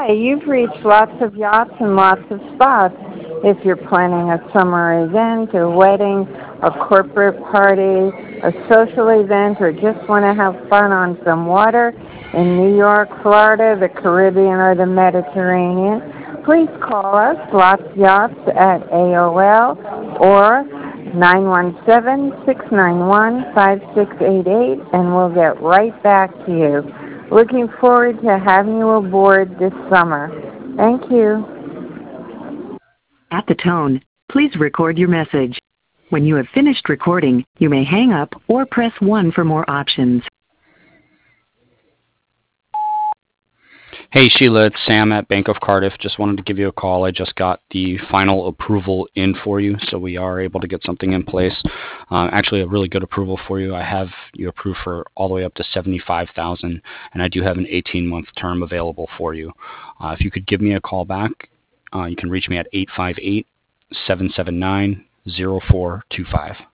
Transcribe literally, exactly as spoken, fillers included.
Hi, you've reached lots of yachts and lots of spots. If you're planning a summer event, a wedding, a corporate party, a social event, or just want to have fun on some water in New York, Florida, the Caribbean, or the Mediterranean, please call us, Lots Yachts at A O L or nine one seven, six nine one, five six eight eight, and we'll get right back to you. Looking forward to having you aboard this summer. Thank you. At the tone, please record your message. When you have finished recording, you may hang up or press one for more options. Hey Sheila, it's Sam at Bank of Cardiff. Just wanted to give you a call. I just got the final approval in for you, so we are able to get something in place. Uh, actually, a really good approval for you. I have you approved for all the way up to seventy-five thousand dollars, and I do have an eighteen-month term available for you. Uh, if you could give me a call back, uh, you can reach me at eight five eight, seven seven nine, zero four two five.